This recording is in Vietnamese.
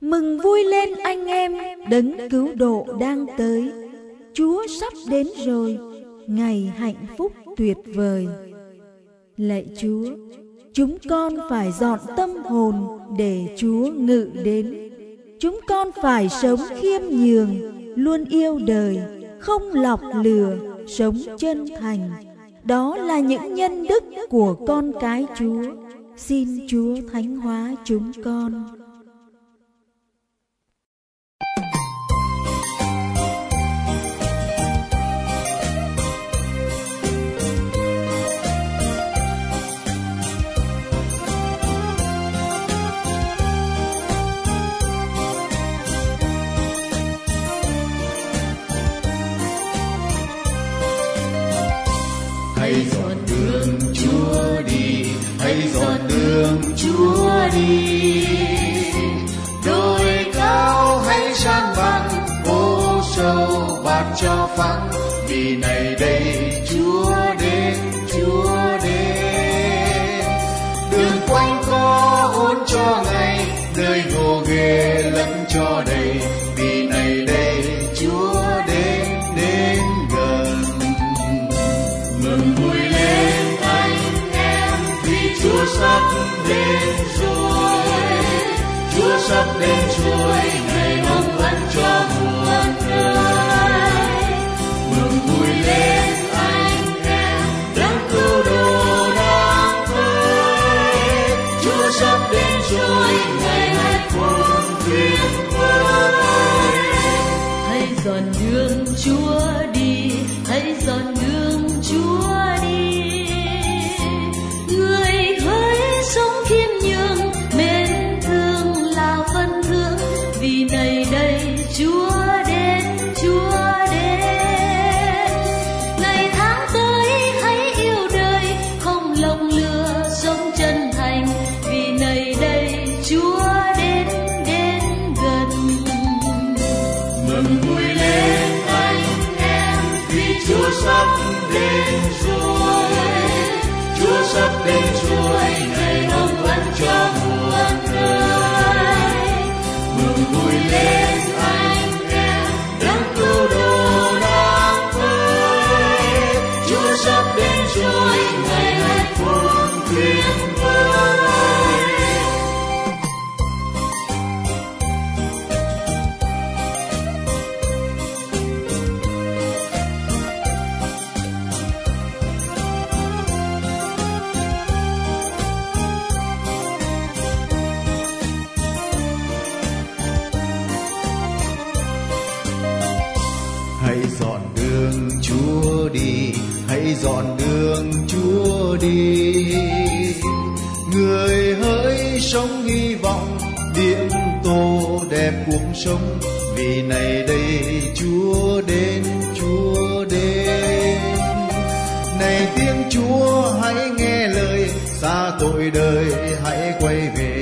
Mừng vui lên anh em, đấng cứu độ đang tới. Chúa sắp đến rồi, ngày hạnh phúc tuyệt vời. Lạy Chúa, chúng con phải dọn tâm hồn để Chúa ngự đến. Chúng con phải sống khiêm nhường, luôn yêu đời, không lọc lừa, sống chân thành. Đó là những nhân đức của con cái Chúa. Xin Chúa thánh hóa chúng con. Hãy dọn đường Chúa đi, hãy dọn đường Chúa đi. Đồi cao hãy san bằng, hố sâu bạt cho phẳng. Vì này đây Chúa đến, Chúa đến. Đường quanh co hôn cho ngày, nơi gồ ghề lẫn cho đầy. Vì này đây Chúa đến, đến gần. Mừng vui lên anh em, vì Chúa sắp đến rồi. Chúa sắp đến rồi, ngày mong ân cho muôn đời. Mừng vui lên anh em, đấng cứu độ đang tới. Chúa sắp đến rồi, ngày hạnh phúc tuyệt vời. Hãy dọn đường Chúa đi, hãy dọn đường Chúa đi. Người hỡi sống khiêm nhường, mến thương là phần thương. Vì này đây Chúa đến, Chúa đến. Ngày tháng tới hãy yêu đời, không lộng lừa, sống chân thành. Vì này đây Chúa đến, đến gần. Mừng vui lên anh em, vì Chúa sắp đến rồi. Chúa sắp đến rồi, ngày mong ân cho muôn đời. Mừng vui lên anh em, đấng cứu độ đang tới. Chúa sắp đến rồi, ngày hạnh phúc tuyệt vời. Hãy dọn đường Chúa đi, hãy dọn đường Chúa đi. Người hỡi sống hy vọng, điểm tô đẹp cuộc sống. Vì này đây Chúa đến, Chúa đến. Này tiếng Chúa hãy nghe lời, xa tội đời hãy quay về.